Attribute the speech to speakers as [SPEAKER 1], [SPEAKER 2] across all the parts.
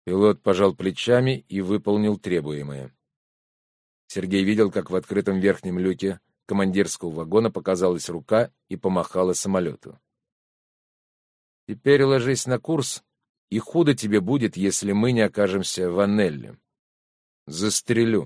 [SPEAKER 1] Пилот пожал плечами и выполнил требуемое. Сергей видел, как в открытом верхнем люке командирского вагона показалась рука и помахала самолету. «Теперь ложись на курс, и худо тебе будет, если мы не окажемся в Аннелле. Застрелю».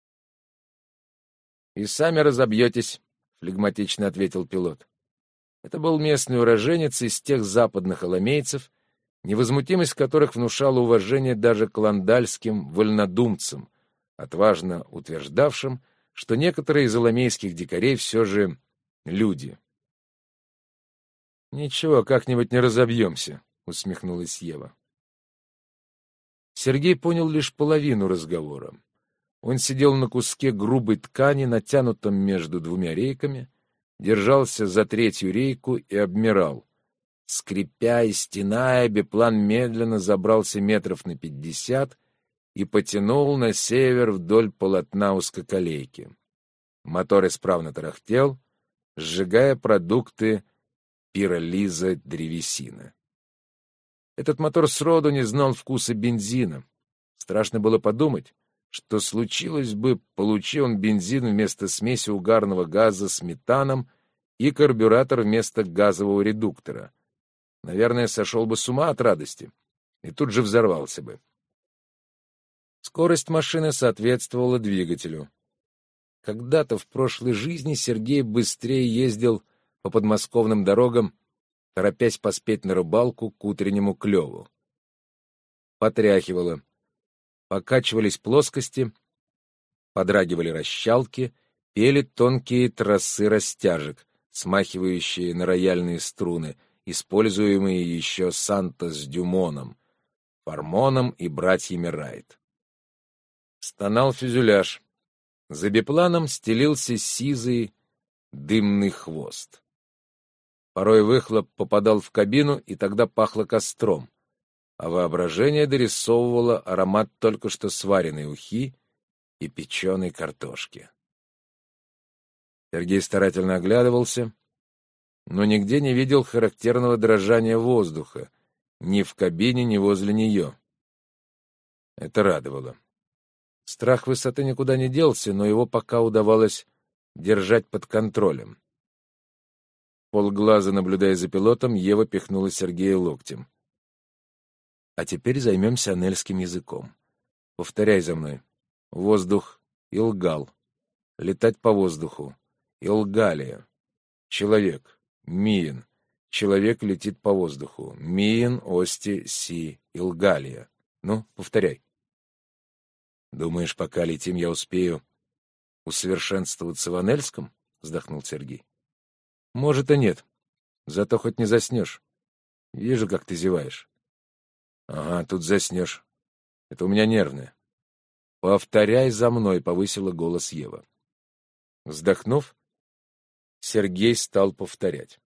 [SPEAKER 1] «И сами разобьетесь», — флегматично ответил пилот. Это был местный уроженец из тех западных аламейцев, невозмутимость которых внушала уважение даже клондальским вольнодумцам, отважно утверждавшим, что некоторые из аламейских дикарей все же люди. «Ничего, как-нибудь не разобьемся», — усмехнулась Ева. Сергей понял лишь половину разговора. Он сидел на куске грубой ткани, натянутом между двумя рейками, держался за третью рейку и обмирал. Скрипя и стеная, биплан медленно забрался метров на 50 и потянул на север вдоль полотна узкоколейки. Мотор исправно тарахтел, сжигая продукты пиролиза древесины. Этот мотор сроду не знал вкуса бензина. Страшно было подумать, что случилось бы, получи он бензин вместо смеси угарного газа с метаном и карбюратор вместо газового редуктора. Наверное, сошел бы с ума от радости и тут же взорвался бы. Скорость машины соответствовала двигателю. Когда-то в прошлой жизни Сергей быстрее ездил по подмосковным дорогам, торопясь поспеть на рыбалку к утреннему клеву. Потряхивало. Покачивались плоскости, подрагивали расщалки, пели тонкие тросы растяжек, смахивающие на рояльные струны, используемые еще Санто с Дюмоном, Фармоном и братьями Райт. Стонал фюзеляж. За бипланом стелился сизый дымный хвост. Порой выхлоп попадал в кабину, и тогда пахло костром, а воображение дорисовывало аромат только что сваренной ухи и печеной картошки. Сергей старательно оглядывался, но нигде не видел характерного дрожания воздуха, ни в кабине, ни возле нее. Это радовало. Страх высоты никуда не делся, но его пока удавалось держать под контролем. Полглаза, наблюдая за пилотом, Ева пихнула Сергея локтем. «А теперь займемся аннельским языком. Повторяй за мной. Воздух — Илгал. Летать по воздуху — Илгалия. Человек — Миен. Человек летит по воздуху. Миен, Ости, Си, Илгалия. Ну, повторяй». «Думаешь, пока летим, я успею усовершенствоваться в аннельском?» — вздохнул Сергей. «Может, и нет. Зато хоть не заснешь. Вижу, как ты зеваешь». «Ага, тут заснешь. Это у меня нервное». «Повторяй за мной», — повысила голос Ева. Вздохнув, Сергей стал повторять.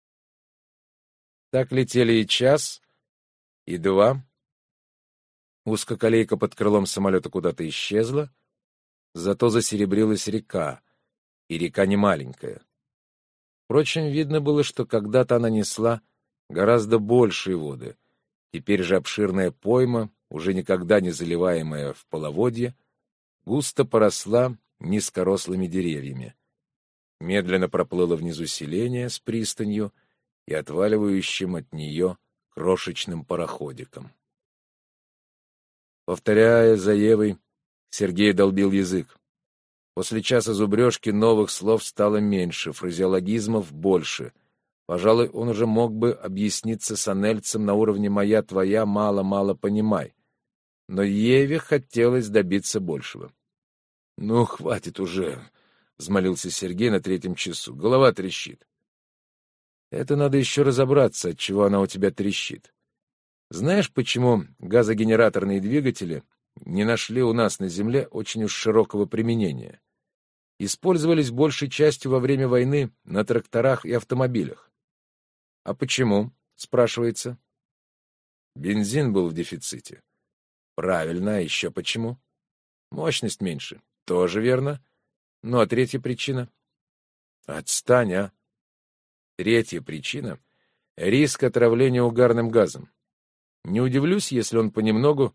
[SPEAKER 1] Так летели и час, и два. Узкоколейка под крылом самолета куда-то исчезла, зато засеребрилась река, и река не маленькая. Впрочем, видно было, что когда-то она несла гораздо большие воды. Теперь же обширная пойма, уже никогда не заливаемая в половодье, густо поросла низкорослыми деревьями. Медленно проплыло внизу селение с пристанью и отваливающим от нее крошечным пароходиком. Повторяя за Евой, Сергей долбил язык. После часа зубрежки новых слов стало меньше, фразеологизмов больше. Пожалуй, он уже мог бы объясниться с аннельцем на уровне «моя, твоя, мало-мало понимай». Но Еве хотелось добиться большего. «Ну, хватит уже», — взмолился Сергей на третьем часу. «Голова трещит». «Это надо еще разобраться, отчего она у тебя трещит. Знаешь, почему газогенераторные двигатели не нашли у нас на Земле очень уж широкого применения? Использовались большей частью во время войны на тракторах и автомобилях. А почему, спрашивается? Бензин был в дефиците. Правильно, а еще почему? Мощность меньше. Тоже верно. Ну, а третья причина? Отстань, а. Третья причина — риск отравления угарным газом. Не удивлюсь, если он понемногу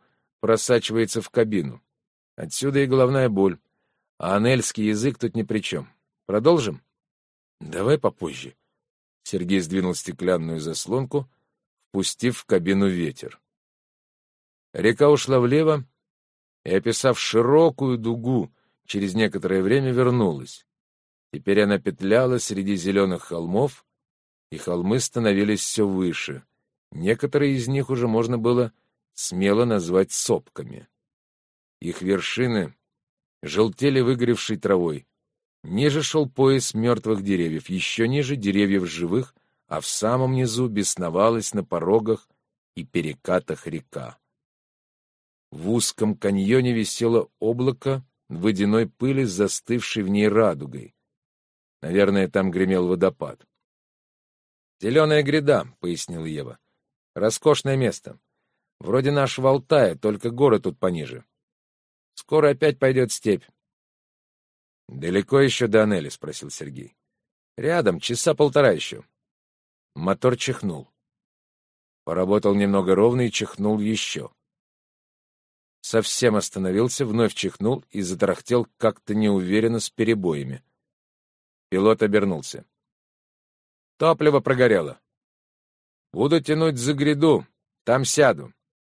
[SPEAKER 1] просачивается в кабину. Отсюда и головная боль. А анельский язык тут ни при чем. Продолжим? Давай попозже. Сергей сдвинул стеклянную заслонку, впустив в кабину ветер. Река ушла влево и, описав широкую дугу, через некоторое время вернулась. Теперь она петляла среди зеленых холмов, и холмы становились все выше. Некоторые из них уже можно было смело назвать сопками. Их вершины желтели выгоревшей травой. Ниже шел пояс мертвых деревьев, еще ниже деревьев живых, а в самом низу бесновалась на порогах и перекатах река. В узком каньоне висело облако водяной пыли с застывшей в ней радугой. Наверное, там гремел водопад. «Зеленая гряда», — пояснила Ева. «Роскошное место. Вроде нашего Алтая, только горы тут пониже. Скоро опять пойдет степь». «Далеко еще до Анели?» — спросил Сергей. «Рядом, часа полтора еще». Мотор чихнул. Поработал немного ровно и чихнул еще. Совсем остановился, вновь чихнул и затарахтел как-то неуверенно с перебоями. Пилот обернулся. «Топливо прогорело. Буду тянуть за гряду, там сяду».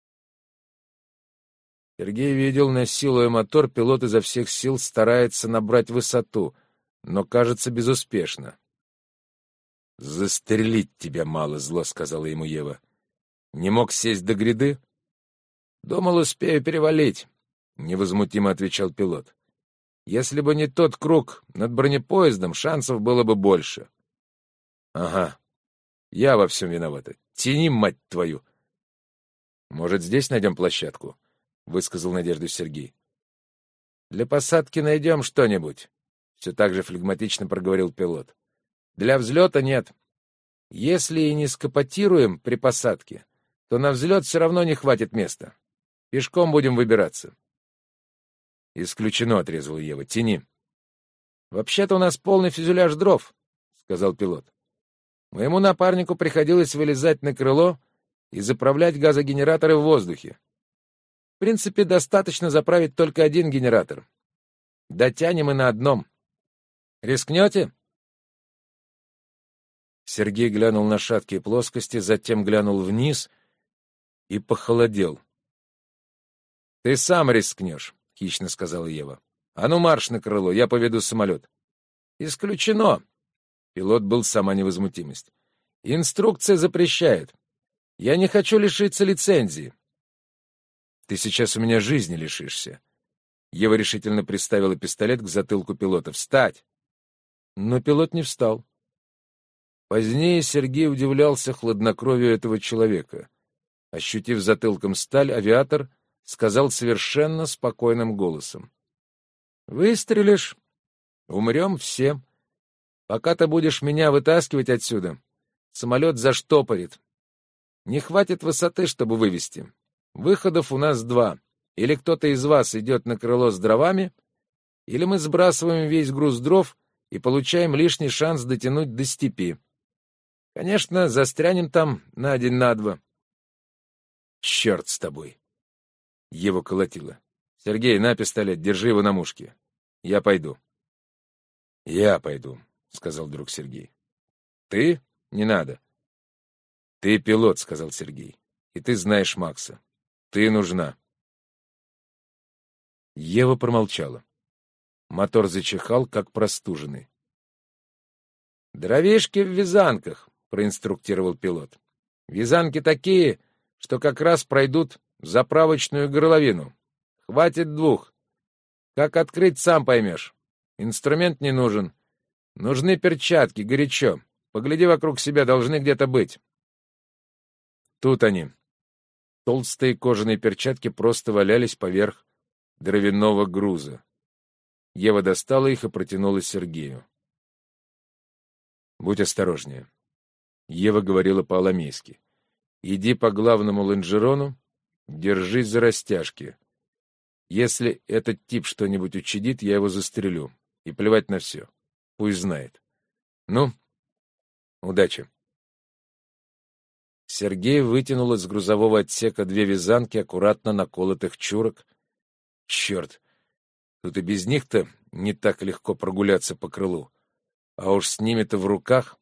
[SPEAKER 1] Сергей видел, насилуя мотор, пилот изо всех сил старается набрать высоту, но, кажется, безуспешно. «Застрелить тебя мало», — зло сказала ему Ева. «Не мог сесть до гряды?» «Думал, успею перевалить», — невозмутимо отвечал пилот. «Если бы не тот круг над бронепоездом, шансов было бы больше». «Ага, я во всем виновата. Тяни, мать твою!» «Может, здесь найдем площадку?» — высказал надежду Сергей. «Для посадки найдем что-нибудь», — все так же флегматично проговорил пилот. «Для взлета нет. Если и не скопотируем при посадке, то на взлет все равно не хватит места. Пешком будем выбираться». «Исключено», — отрезала Ева. «Тяни». «Вообще-то у нас полный фюзеляж дров», — сказал пилот. «Моему напарнику приходилось вылезать на крыло и заправлять газогенераторы в воздухе. В принципе, достаточно заправить только один генератор. Дотянем и на одном. Рискнете?» Сергей глянул на шаткие плоскости, затем глянул вниз и похолодел. «Ты сам рискнешь», — хищно сказала Ева. «А ну марш на крыло, я поведу самолет». «Исключено». Пилот был сама невозмутимость. «Инструкция запрещает. Я не хочу лишиться лицензии». «Ты сейчас у меня жизни лишишься». Ева решительно приставила пистолет к затылку пилота. «Встать!» Но пилот не встал. Позднее Сергей удивлялся хладнокровию этого человека. Ощутив затылком сталь, авиатор сказал совершенно спокойным голосом. «Выстрелишь, умрем все. Пока ты будешь меня вытаскивать отсюда, самолет заштопорит. Не хватит высоты, чтобы вывести. Выходов у нас два. Или кто-то из вас идет на крыло с дровами, или мы сбрасываем весь груз дров и получаем лишний шанс дотянуть до степи. Конечно, застрянем там на день, на два». «Черт с тобой!» Ева колотила. «Сергей, на пистолет, держи его на мушке. Я пойду». «Я пойду», — сказал вдруг Сергей. «Ты? Не надо». «Ты пилот», — сказал Сергей. «И ты знаешь Макса. Ты нужна». Ева промолчала. Мотор зачихал, как простуженный. «Дровишки в вязанках», — проинструктировал пилот. «Вязанки такие, что как раз пройдут заправочную горловину. Хватит двух. Как открыть, сам поймешь. Инструмент не нужен. Нужны перчатки, горячо. Погляди вокруг себя, должны где-то быть». Тут они. Толстые кожаные перчатки просто валялись поверх дровяного груза. Ева достала их и протянула Сергею. «Будь осторожнее». Ева говорила по-аламейски. «Иди по главному лонжерону, держись за растяжки. Если этот тип что-нибудь учудит, я его застрелю. И плевать на все. Пусть знает. Ну, удачи». Сергей вытянул из грузового отсека 2 вязанки аккуратно наколотых чурок. Черт, тут и без них-то не так легко прогуляться по крылу. А уж с ними-то в руках.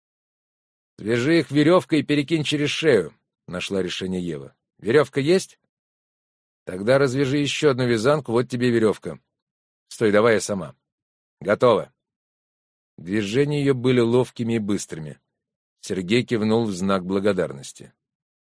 [SPEAKER 1] «Свяжи их веревкой и перекинь через шею», — нашла решение Ева. «Веревка есть? Тогда развяжи еще одну вязанку, вот тебе веревка. Стой, давай я сама. Готово». Движения ее были ловкими и быстрыми. Сергей кивнул в знак благодарности.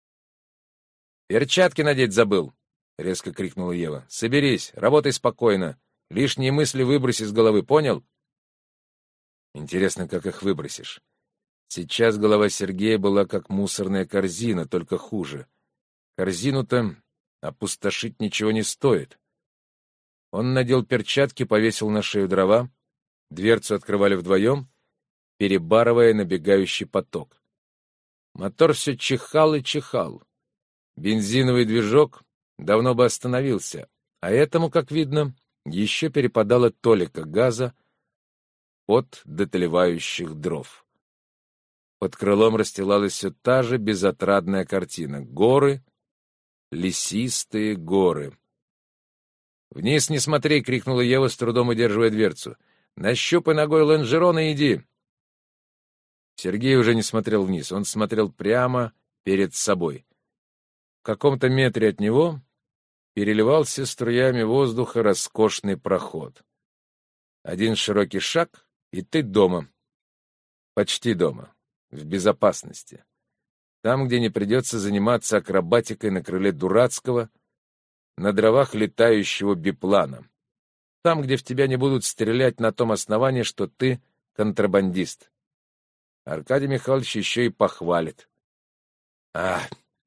[SPEAKER 1] «Перчатки надеть забыл», — резко крикнула Ева. «Соберись, работай спокойно. Лишние мысли выброси из головы, понял?» Интересно, как их выбросишь. Сейчас голова Сергея была как мусорная корзина, только хуже. Корзину-то опустошить ничего не стоит. Он надел перчатки, повесил на шею дрова, дверцу открывали вдвоем, перебарывая набегающий поток. Мотор все чихал и чихал. Бензиновый движок давно бы остановился, а этому, как видно, еще перепадало толика газа от дотлевающих дров. Под крылом расстилалась все та же безотрадная картина. Горы, лесистые горы. «Вниз не смотри!» — крикнула Ева, с трудом удерживая дверцу. «Нащупай ногой лонжерон и иди!» Сергей уже не смотрел вниз, он смотрел прямо перед собой. В каком-то метре от него переливался струями воздуха роскошный проход. Один широкий шаг, и ты дома. Почти дома. В безопасности. Там, где не придется заниматься акробатикой на крыле дурацкого, на дровах летающего биплана. Там, где в тебя не будут стрелять на том основании, что ты контрабандист. Аркадий Михайлович еще и похвалит. К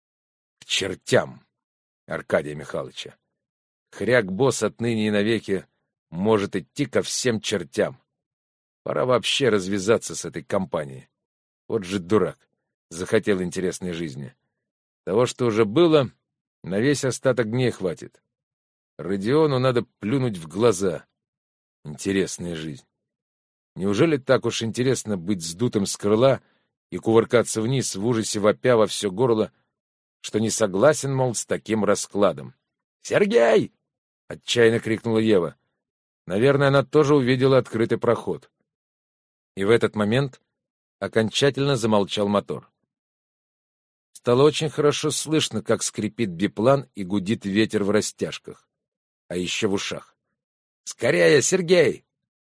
[SPEAKER 1] чертям Аркадия Михайловича. Хряк-босс отныне и навеки может идти ко всем чертям. Пора вообще развязаться с этой компанией. Вот же дурак. Захотел интересной жизни. Того, что уже было, на весь остаток дней хватит. Родиону надо плюнуть в глаза. Интересная жизнь. Неужели так уж интересно быть сдутым с крыла и кувыркаться вниз в ужасе вопя во все горло, что не согласен, мол, с таким раскладом? «Сергей!» — отчаянно крикнула Ева. Наверное, она тоже увидела открытый проход. И в этот момент окончательно замолчал мотор. Стало очень хорошо слышно, как скрипит биплан и гудит ветер в растяжках, а еще в ушах. «Скорее, Сергей!»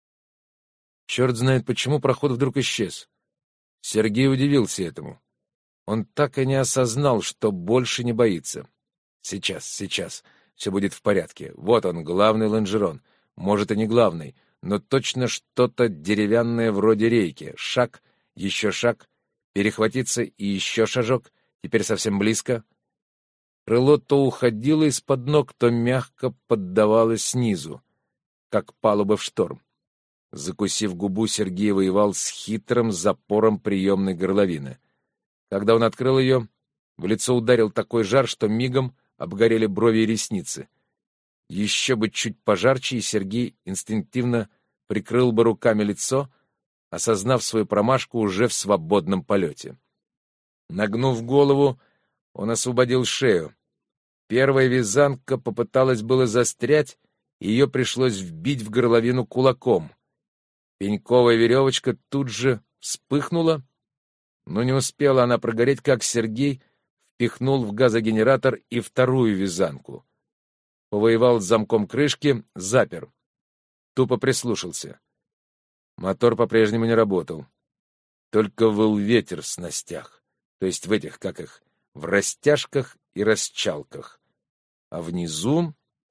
[SPEAKER 1] Черт знает, почему проход вдруг исчез. Сергей удивился этому. Он так и не осознал, что больше не боится. Сейчас, все будет в порядке. Вот он, главный лонжерон. Может, и не главный, но точно что-то деревянное вроде рейки. Шаг, еще шаг, перехватиться и еще шажок. Теперь совсем близко. Крыло то уходило из-под ног, то мягко поддавалось снизу, как палуба в шторм. Закусив губу, Сергей воевал с хитрым запором приемной горловины. Когда он открыл ее, в лицо ударил такой жар, что мигом обгорели брови и ресницы. Еще бы чуть пожарче, и Сергей инстинктивно прикрыл бы руками лицо, осознав свою промашку уже в свободном полете. Нагнув голову, он освободил шею. Первая вязанка попыталась было застрять, и ее пришлось вбить в горловину кулаком. Пеньковая веревочка тут же вспыхнула, но не успела она прогореть, как Сергей впихнул в газогенератор и вторую вязанку. Повоевал с замком крышки, запер. Тупо прислушался. Мотор по-прежнему не работал. Только выл ветер в снастях, то есть в этих, как их, в растяжках и расчалках. А внизу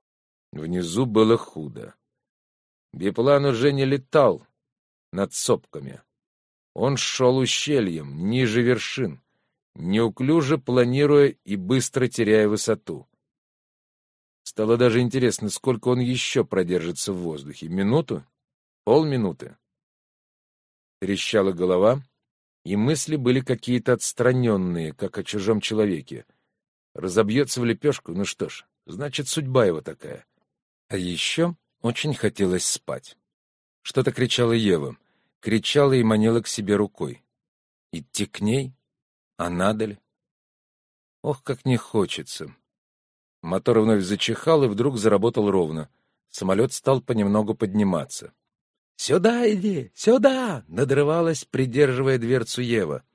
[SPEAKER 1] было худо. Биплан уже не летал над сопками. Он шел ущельем, ниже вершин, неуклюже планируя и быстро теряя высоту. Стало даже интересно, сколько он еще продержится в воздухе. Минуту? Полминуты? Трещала голова, и мысли были какие-то отстраненные, как о чужом человеке. Разобьется в лепешку, ну что ж, значит, судьба его такая. А еще очень хотелось спать. Что-то кричала Ева. Кричала и манила к себе рукой. Идти к ней? А надо ли? Ох, как не хочется. Мотор вновь зачихал и вдруг заработал ровно. Самолет стал понемногу подниматься. «Сюда иди! Сюда!» — надрывалась, придерживая дверцу Ева.